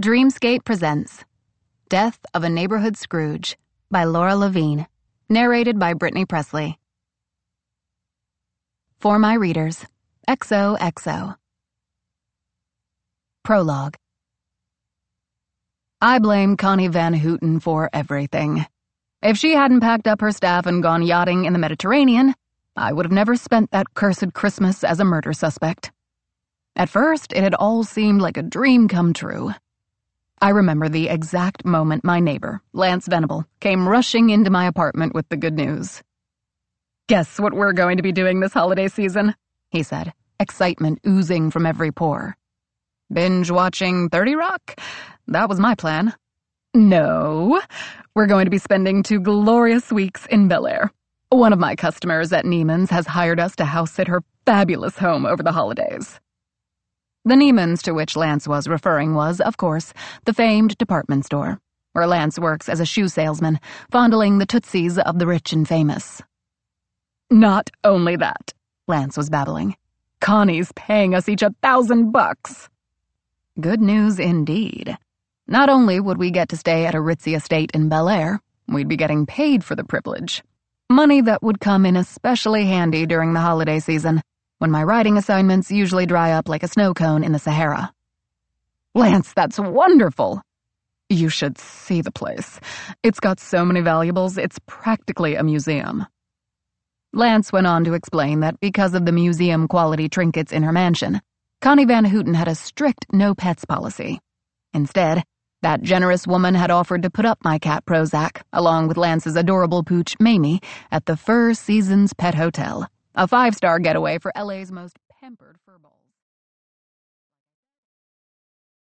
Dreamscape presents Death of a Neighborhood Scrooge by Laura Levine, narrated by Brittany Presley. For my readers, XOXO. Prologue. I blame Connie Van Houten for everything. If she hadn't packed up her staff and gone yachting in the Mediterranean, I would have never spent that cursed Christmas as a murder suspect. At first, it had all seemed like a dream come true. I remember the exact moment my neighbor, Lance Venable, came rushing into my apartment with the good news. "Guess what we're going to be doing this holiday season?" he said, excitement oozing from every pore. "Binge watching 30 Rock? That was my plan." "No, we're going to be spending 2 glorious weeks in Bel Air. One of my customers at Neiman's has hired us to house sit her fabulous home over the holidays." The Neiman's to which Lance was referring was, of course, the famed department store, where Lance works as a shoe salesman, fondling the tootsies of the rich and famous. "Not only that," Lance was babbling, "Connie's paying us each $1,000. Good news indeed. Not only would we get to stay at a ritzy estate in Bel Air, we'd be getting paid for the privilege. Money that would come in especially handy during the holiday season, when my writing assignments usually dry up like a snow cone in the Sahara. "Lance, that's wonderful." "You should see the place. It's got so many valuables, it's practically a museum." Lance went on to explain that because of the museum-quality trinkets in her mansion, Connie Van Houten had a strict no-pets policy. Instead, that generous woman had offered to put up my cat Prozac, along with Lance's adorable pooch Mamie, at the Fur Seasons Pet Hotel, a 5-star getaway for LA's most pampered furball.